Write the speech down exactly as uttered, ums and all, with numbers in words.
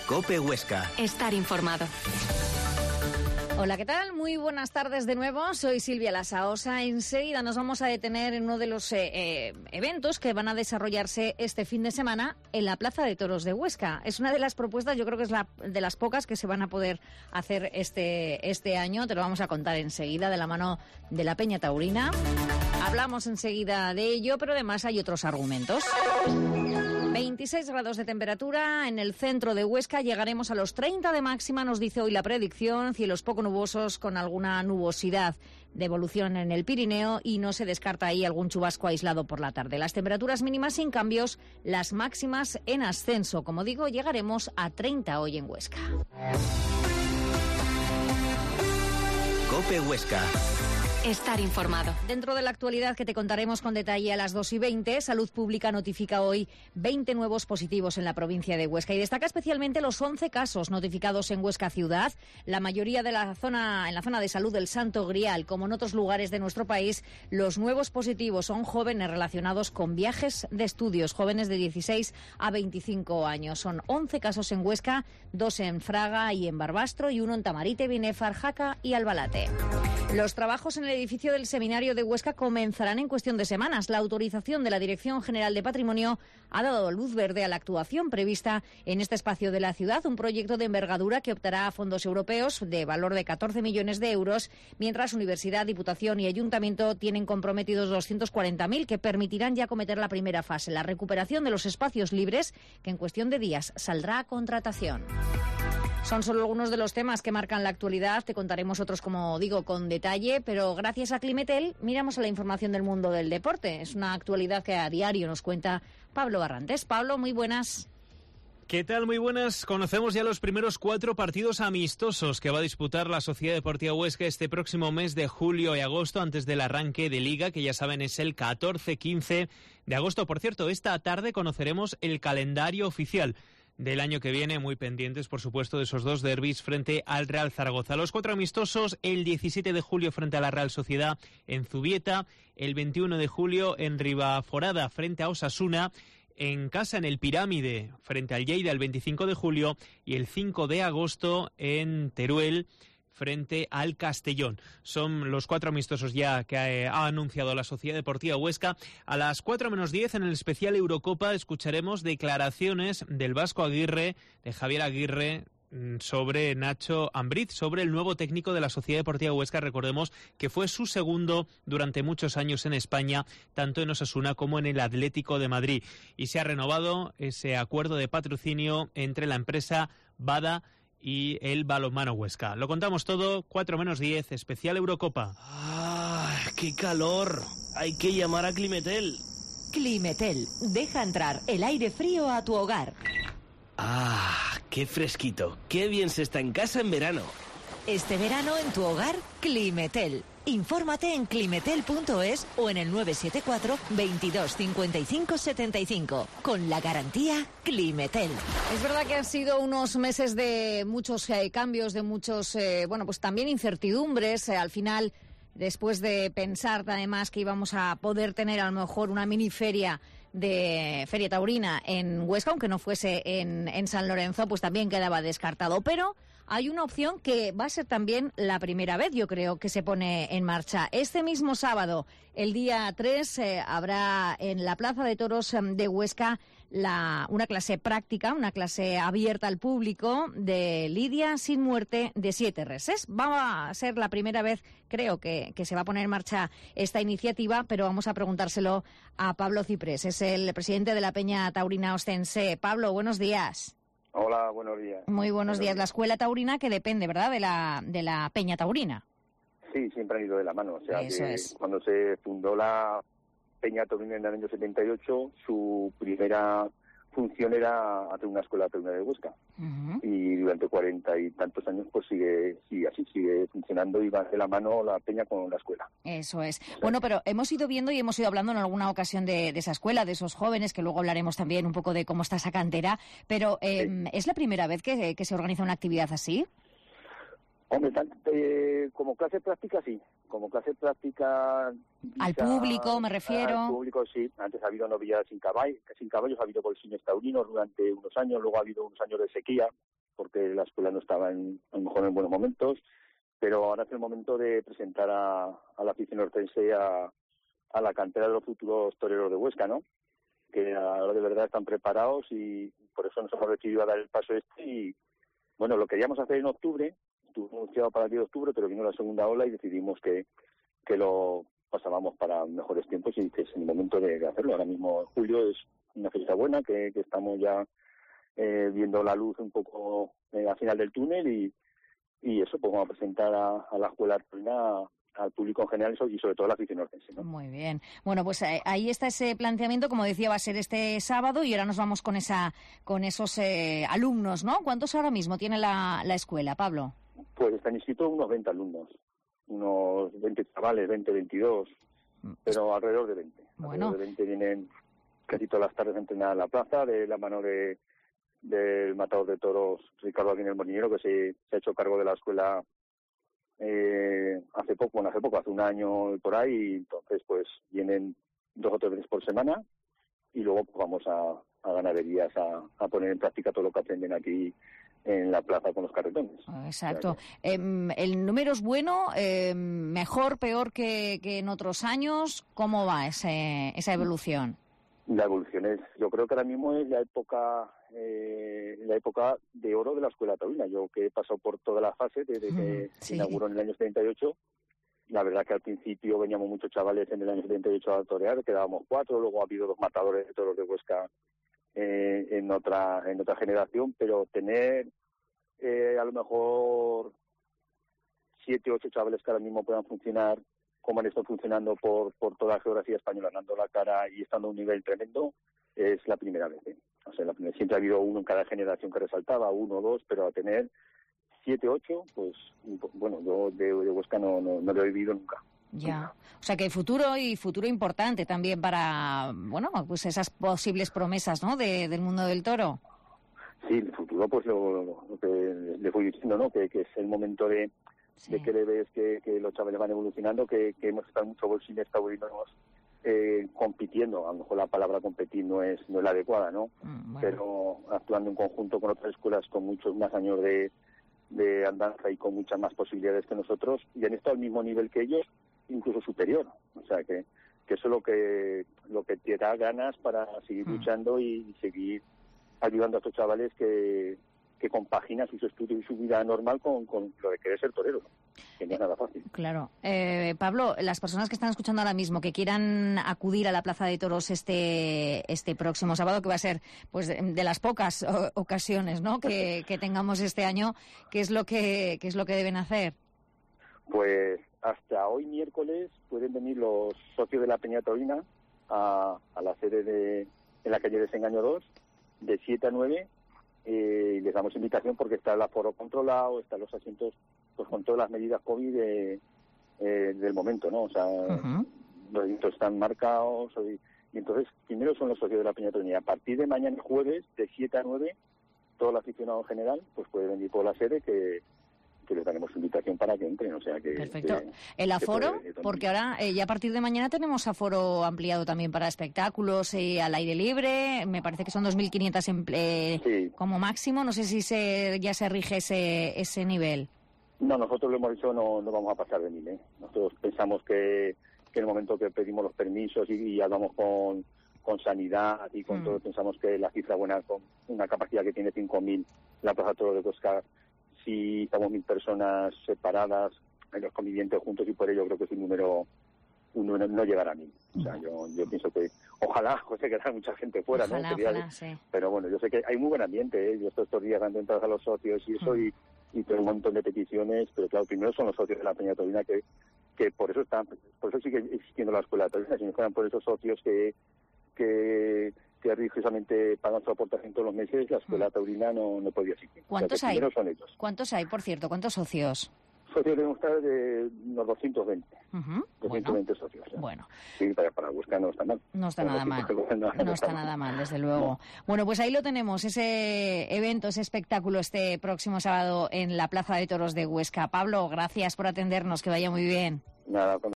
COPE Huesca. Estar informado. Hola, ¿qué tal? Muy buenas tardes de nuevo. Soy Silvia Lasaosa. Enseguida nos vamos a detener en uno de los eh, eh, eventos que van a desarrollarse este fin de semana en la Plaza de Toros de Huesca. Es una de las propuestas, yo creo que es la de las pocas que se van a poder hacer este, este año. Te lo vamos a contar enseguida de la mano de la Peña Taurina. Hablamos enseguida de ello, pero además hay otros argumentos. veintiséis grados de temperatura en el centro de Huesca, llegaremos a los treinta de máxima, nos dice hoy la predicción, cielos poco nubosos con alguna nubosidad de evolución en el Pirineo y no se descarta ahí algún chubasco aislado por la tarde. Las temperaturas mínimas sin cambios, las máximas en ascenso. Como digo, llegaremos a treinta hoy en Huesca. COPE Huesca. Estar informado. Dentro de la actualidad que te contaremos con detalle a las dos y veinte, Salud Pública notifica hoy veinte nuevos positivos en la provincia de Huesca y destaca especialmente los once casos notificados en Huesca ciudad, la mayoría de la zona, en la zona de salud del Santo Grial. Como en otros lugares de nuestro país, los nuevos positivos son jóvenes relacionados con viajes de estudios, jóvenes de dieciséis a veinticinco años. Son once casos en Huesca, dos en Fraga y en Barbastro y uno en Tamarite, Binefar, Jaca y Albalate. Los trabajos en el edificio del Seminario de Huesca comenzarán en cuestión de semanas. La autorización de la Dirección General de Patrimonio ha dado luz verde a la actuación prevista en este espacio de la ciudad, un proyecto de envergadura que optará a fondos europeos de valor de catorce millones de euros, mientras Universidad, Diputación y Ayuntamiento tienen comprometidos doscientos cuarenta mil que permitirán ya acometer la primera fase, la recuperación de los espacios libres, que en cuestión de días saldrá a contratación. Son solo algunos de los temas que marcan la actualidad. Te contaremos otros, como digo, con detalle, pero gracias a Climetel miramos a la información del mundo del deporte. Es una actualidad que a diario nos cuenta Pablo Barrantes. Pablo, muy buenas. ¿Qué tal? Muy buenas. Conocemos ya los primeros cuatro partidos amistosos que va a disputar la Sociedad Deportiva Huesca este próximo mes de julio y agosto, antes del arranque de Liga, que ya saben es el catorce quince de agosto. Por cierto, esta tarde conoceremos el calendario oficial del año que viene, muy pendientes, por supuesto, de esos dos derbis frente al Real Zaragoza. Los cuatro amistosos, el diecisiete de julio frente a la Real Sociedad en Zubieta, el veintiuno de julio en Ribaforada frente a Osasuna, en casa en el Pirámide frente al Lleida el veinticinco de julio y el cinco de agosto en Teruel frente al Castellón. Son los cuatro amistosos ya que ha anunciado la Sociedad Deportiva Huesca. A las cuatro menos diez en el especial Eurocopa escucharemos declaraciones del Vasco Aguirre, de Javier Aguirre, sobre Nacho Ambriz, sobre el nuevo técnico de la Sociedad Deportiva Huesca. Recordemos que fue su segundo durante muchos años en España, tanto en Osasuna como en el Atlético de Madrid. Y se ha renovado ese acuerdo de patrocinio entre la empresa Bada y el Balonmano Huesca. Lo contamos todo, cuatro menos diez, especial Eurocopa. ¡Ah, qué calor! Hay que llamar a Climetel. Climetel, deja entrar el aire frío a tu hogar. ¡Ah, qué fresquito! ¡Qué bien se está en casa en verano! Este verano en tu hogar, Climetel. Infórmate en climetel punto es o en el nueve siete cuatro, veintidós, cincuenta y cinco, setenta y cinco. Con la garantía Climetel. Es verdad que han sido unos meses de muchos eh, cambios, de muchos, eh, bueno, pues también incertidumbres. Eh, al final, después de pensar además que íbamos a poder tener a lo mejor una mini feria de Feria Taurina en Huesca, aunque no fuese en, en San Lorenzo, pues también quedaba descartado. Pero hay una opción que va a ser también la primera vez, yo creo, que se pone en marcha. Este mismo sábado, el día tres, eh, habrá en la Plaza de Toros eh, de Huesca la, una clase práctica, una clase abierta al público de lidia sin muerte de siete reses. Va a ser la primera vez, creo, que, que se va a poner en marcha esta iniciativa, pero vamos a preguntárselo a Pablo Ciprés, es el presidente de la Peña Taurina Ostense. Pablo, buenos días. Hola, buenos días. Muy buenos días. La Escuela Taurina, que depende, ¿verdad?, de la de la Peña Taurina. Sí, siempre han ido de la mano. O sea, Eso que es. Cuando se fundó la Peña Taurina en el año setenta y ocho, su primera función era hacer una escuela taurina de Huesca. Uh-huh. Y durante cuarenta y tantos años pues sigue sigue así, sigue funcionando y va de la mano la Peña con la escuela. Eso es. O sea, bueno, pero hemos ido viendo y hemos ido hablando en alguna ocasión de, de esa escuela, de esos jóvenes, que luego hablaremos también un poco de cómo está esa cantera, pero eh, sí. ¿Es la primera vez que, que se organiza una actividad así? Hombre, eh, como clase práctica sí, como clase práctica... Al público me refiero. Al público sí, antes ha habido novilladas sin caballos, sin caballos, ha habido bolsines taurinos durante unos años, luego ha habido unos años de sequía, porque la escuela no estaba en, a lo mejor en buenos momentos, pero ahora es el momento de presentar a, a la afición hortense a, a la cantera de los futuros toreros de Huesca, ¿no? Que ahora de verdad están preparados y por eso nos hemos decidido a dar el paso este y, bueno, lo queríamos hacer en octubre, estuvo anunciado para el diez de octubre, pero vino la segunda ola y decidimos que, que lo pasábamos para mejores tiempos y que es el momento de, de hacerlo. Ahora mismo julio es una fecha buena, que, que estamos ya eh, viendo la luz un poco eh, al final del túnel y, y eso, pues vamos a presentar a, a la escuela artesana al público en general y sobre todo a la afición hortense, ¿no? Muy bien. Bueno, pues ahí está ese planteamiento, como decía, va a ser este sábado y ahora nos vamos con esa con esos eh, alumnos, ¿no? ¿Cuántos ahora mismo tiene la, la escuela, Pablo? Pues están inscritos unos veinte alumnos, unos veinte chavales, veinte, veintidós, pero alrededor de veinte. Bueno. Alrededor de veinte vienen casi todas las tardes a entrenar a la plaza, de la mano de del matador de toros Ricardo Aguirre el Molinero, que se, se ha hecho cargo de la escuela eh, hace poco, bueno, hace poco, hace un año y por ahí, y entonces pues vienen dos o tres veces por semana y luego pues vamos a, a ganaderías a, a poner en práctica todo lo que aprenden aquí en la plaza con los carretones. Exacto. O sea que... eh, ¿El número es bueno? Eh, ¿Mejor, peor que, que en otros años? ¿Cómo va ese, esa evolución? La evolución es, yo creo que ahora mismo es la época eh, la época de oro de la escuela taurina. Yo que he pasado por toda la fase desde que sí. se inauguró en el año setenta y ocho, la verdad que al principio veníamos muchos chavales en el año setenta y ocho a torear, quedábamos cuatro, luego ha habido dos matadores de toros de Huesca eh, en otra en otra generación, pero tener eh, a lo mejor siete o ocho chavales que ahora mismo puedan funcionar como han estado funcionando por, por toda la geografía española, dando la cara y estando a un nivel tremendo, es la primera vez. ¿eh? O sea, la primera, siempre ha habido uno en cada generación que resaltaba, uno o dos, pero a tener siete, ocho, pues, bueno, yo de, de Huesca no, no, no lo he vivido nunca. Ya, nunca. O sea que futuro y futuro importante también para, bueno, pues esas posibles promesas, ¿no?, de, del mundo del toro. Sí, el futuro, pues lo, lo que le fui diciendo, ¿no?, que, que es el momento de... Sí. de que le ves que, que los chavales van evolucionando, que, que hemos estado mucho bolsines taurinos eh, compitiendo. A lo mejor la palabra competir no es no es la adecuada, ¿no? Mm, bueno. Pero actuando en conjunto con otras escuelas con muchos más años de, de andanza y con muchas más posibilidades que nosotros, y han estado al mismo nivel que ellos, incluso superior. O sea, que, que eso es lo que, lo que te da ganas para seguir mm. luchando y, y seguir ayudando a estos chavales que... que compagina sus estudios y su vida normal con, con lo de querer ser torero, ¿no? Que no es nada fácil. Claro. Eh, Pablo, las personas que están escuchando ahora mismo, que quieran acudir a la Plaza de Toros este este próximo sábado, que va a ser pues de, de las pocas o, ocasiones, ¿no?, que, que tengamos este año, ¿qué es lo que qué es lo que deben hacer? Pues hasta hoy miércoles pueden venir los socios de la Peña Taurina a, a la sede de en la calle Desengaño dos, de siete a nueve. Eh, les damos invitación porque está el aforo controlado, están los asientos pues con todas las medidas COVID de, eh, del momento, ¿no? O sea, uh-huh. los asientos están marcados y, y entonces primero son los socios de la Peña Taurina. A partir de mañana jueves de siete a nueve, todo el aficionado en general pues puede venir por la sede que que les daremos invitación para que entren, o sea que... Perfecto. Que, ¿El aforo? Que porque ahora, eh, ya a partir de mañana tenemos aforo ampliado también para espectáculos eh, al aire libre, me parece que son dos mil quinientos eh, sí. como máximo, no sé si se, ya se rige ese ese nivel. No, nosotros lo hemos dicho, no, no vamos a pasar de mil, ¿eh? Nosotros pensamos que, que en el momento que pedimos los permisos y, y hablamos con, con sanidad y con mm. todo, pensamos que la cifra buena, con una capacidad que tiene cinco mil, la Plaza Toro de Huesca, si estamos mil personas separadas, los convivientes juntos, y por ello creo que es un número, un número no llegará a mí. O sea, yo, yo pienso que ojalá se quedara mucha gente fuera, ojalá, ¿no? Sería, ojalá, sí. Pero bueno, yo sé que hay muy buen ambiente, ¿eh? Yo estos, estos días dando entradas a los socios y eso, mm. y, y tengo un montón de peticiones, pero claro, primero son los socios de la Peña Taurina que, que por eso están, por eso sigue existiendo la Escuela Taurina, si no fueran por esos socios que que que religiosamente pagan su aportación todos los meses, la Escuela Taurina no, no podía existir. ¿Cuántos o sea, hay? Son ellos. ¿Cuántos hay, por cierto? ¿Cuántos socios? Socios debemos estar de unos doscientos veinte. Uh-huh. doscientos veinte bueno. socios. ¿eh? Bueno. Sí, para, para Huesca no está mal. No está bueno, nada mal. No, no, no está nada mal, desde luego. No. Bueno, pues ahí lo tenemos, ese evento, ese espectáculo este próximo sábado en la Plaza de Toros de Huesca. Pablo, gracias por atendernos, que vaya muy bien. Nada, con